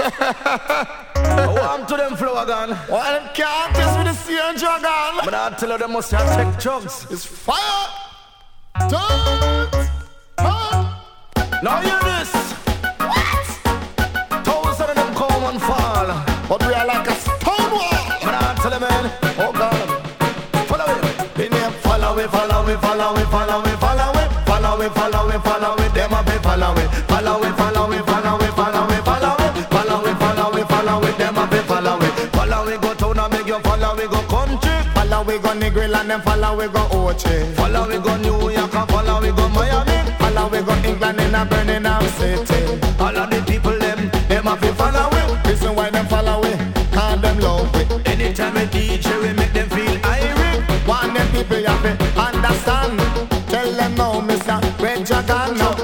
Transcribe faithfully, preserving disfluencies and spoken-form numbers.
Warm to them flow again. Well, them can't test with the sea and dragon. But I tell you they must have take drugs. It's fire. Don't. Don't. Now hear this. What? Thousand of them come and fall. But we are like a stone wall. But I tell you, man, oh God, follow it. In here, follow it, follow it, follow it, follow it, follow it, follow it, follow it, follow it. Them a be follow it, follow it, follow it, follow it, follow it, follow it, follow it, follow it, follow it. Them a be follow it, follow it. Go town and make you follow it. Go country, follow it. Go Negril and them follow it. Go Ochi, follow it. Go New York and follow it. Go Miami, follow it. Go England in a Birmingham City. All of the people them, them a be follow it. Reason why them follow it, cause them love it. Anytime we D J, we make them feel irate. Want them people you have to understand. Tell them now, Mister Red Dragon. Now